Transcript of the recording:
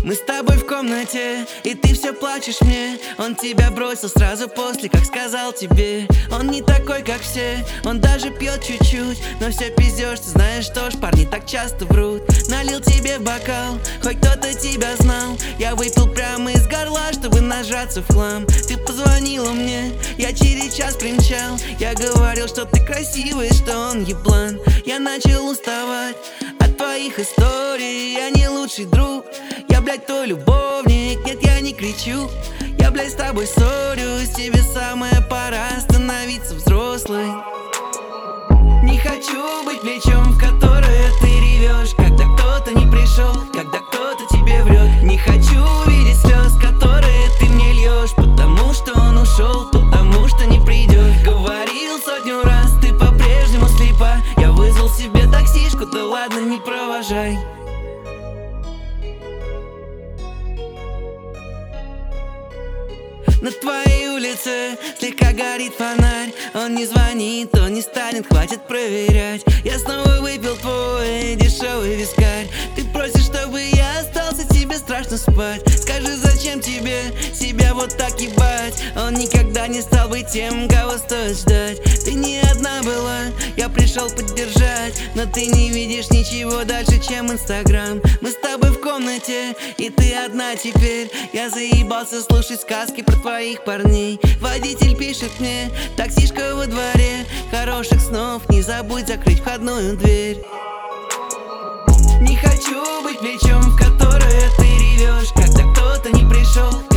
Мы с тобой в комнате, и ты все плачешь мне. Он тебя бросил сразу после, как сказал тебе. Он не такой, как все, он даже пьет чуть-чуть, но все пиздешь, ты знаешь, что ж, парни так часто врут. Налил тебе в бокал, хоть кто-то тебя знал. Я выпил прямо из горла, чтобы нажраться в хлам. Ты позвонила мне, я через час примчал. Я говорил, что ты красивый, что он еблан. Я начал уставать от твоих историй, я не лучший друг. Я, блядь, твой любовник, нет, я не кричу. Я, блядь, с тобой ссорюсь, тебе самая пора становиться взрослой. Не хочу быть плечом, в которое ты ревешь, когда кто-то не пришел, когда кто-то тебе врет. Не хочу видеть слез, которые ты мне льешь, потому что он ушел, потому что не придет. Говорил сотню раз, ты по-прежнему слепа. Я вызвал себе таксишку, да ладно, не провожай. На твоей улице слегка горит фонарь. Он не звонит, он не станет, хватит проверять. Я снова выпил твой дешевый вискарь. Ты просишь, чтобы я остался, тебе страшно спать. Скажи, зачем тебе себя вот так ебать? Он никогда не стал быть тем, кого стоит ждать. Ты не одна была, я пришел поддержать, но ты не видишь ничего дальше, чем Инстаграм. Мы с тобой в комнате, и ты одна теперь. Я заебался слушать сказки про твоих парней. Водитель пишет мне, таксишка во дворе. Хороших снов, не забудь закрыть входную дверь. Не хочу быть плечом, в которое ты ревешь, когда кто-то не пришел,